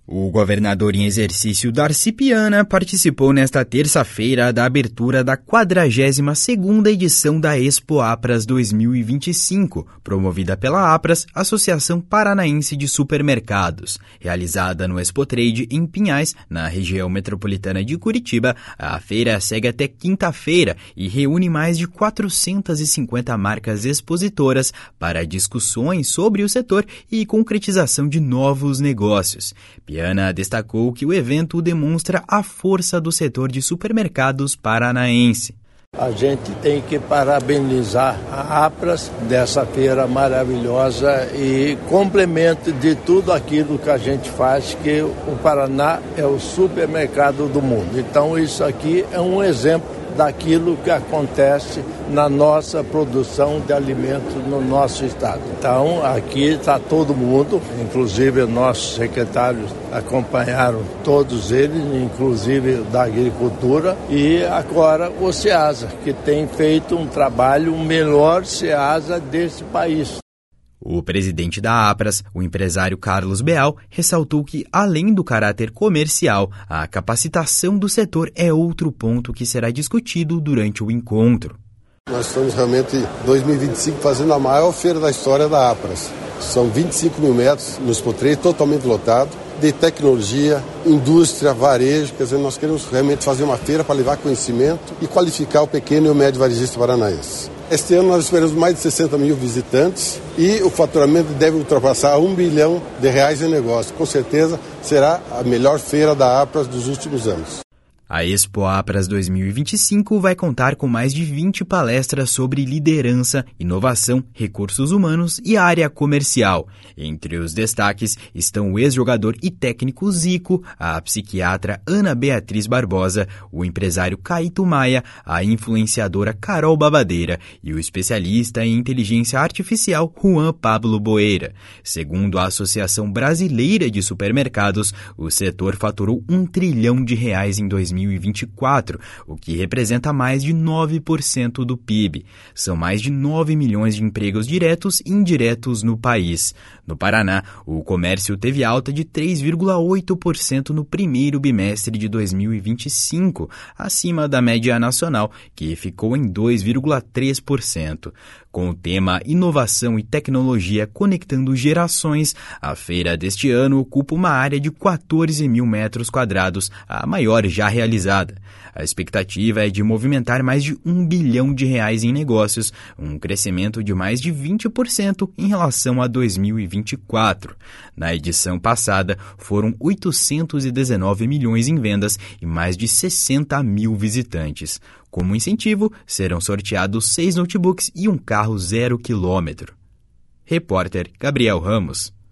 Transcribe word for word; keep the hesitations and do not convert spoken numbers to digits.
O governador em exercício Darcy Piana participou nesta terça-feira da abertura da quadragésima segunda edição da Expo Apras dois mil e vinte e cinco, promovida pela Apras, Associação Paranaense de Supermercados. Realizada no Expotrade em Pinhais, na região metropolitana de Curitiba, a feira segue até quinta-feira e reúne mais de quatrocentas e cinquenta marcas expositoras para discussões sobre o setor e concretização de novos negócios. Piana destacou que o evento demonstra a força do setor de supermercados paranaense. A gente tem que parabenizar a Apras dessa feira maravilhosa e complemento de tudo aquilo que a gente faz, que o Paraná é o supermercado do mundo. Então isso aqui é um exemplo daquilo que acontece na nossa produção de alimentos no nosso estado. Então, aqui está todo mundo, inclusive nossos secretários acompanharam todos eles, inclusive da agricultura, e agora o SEASA, que tem feito um trabalho, o melhor SEASA desse país. O presidente da Apras, o empresário Carlos Beal, ressaltou que, além do caráter comercial, a capacitação do setor é outro ponto que será discutido durante o encontro. Nós estamos realmente, em dois mil e vinte e cinco, fazendo a maior feira da história da Apras. São vinte e cinco mil metros no Expotrade, totalmente lotado, de tecnologia, indústria, varejo. Quer dizer, nós queremos realmente fazer uma feira para levar conhecimento e qualificar o pequeno e o médio varejista paranaense. Este ano nós esperamos mais de sessenta mil visitantes e o faturamento deve ultrapassar um bilhão de reais em negócio. Com certeza será a melhor feira da Apras dos últimos anos. A Expo Apras dois mil e vinte e cinco vai contar com mais de vinte palestras sobre liderança, inovação, recursos humanos e área comercial. Entre os destaques estão o ex-jogador e técnico Zico, a psiquiatra Ana Beatriz Barbosa, o empresário Caíto Maia, a influenciadora Carol Babadeira e o especialista em inteligência artificial Juan Pablo Boeira. Segundo a Associação Brasileira de Supermercados, o setor faturou um trilhão de reais em dois mil e vinte e quatro, o que representa mais de nove por cento do P I B. São mais de nove milhões de empregos diretos e indiretos no país. No Paraná, o comércio teve alta de três vírgula oito por cento no primeiro bimestre de dois mil e vinte e cinco, acima da média nacional, que ficou em dois vírgula três por cento. Com o tema Inovação e Tecnologia Conectando Gerações, a feira deste ano ocupa uma área de quatorze mil metros quadrados, a maior já realizada. A expectativa é de movimentar mais de um bilhão de reais em negócios, um crescimento de mais de vinte por cento em relação a dois mil e vinte e quatro. Na edição passada, foram oitocentos e dezenove milhões em vendas e mais de sessenta mil visitantes. Como incentivo, serão sorteados seis notebooks e um carro zero quilômetro. Repórter Gabriel Ramos.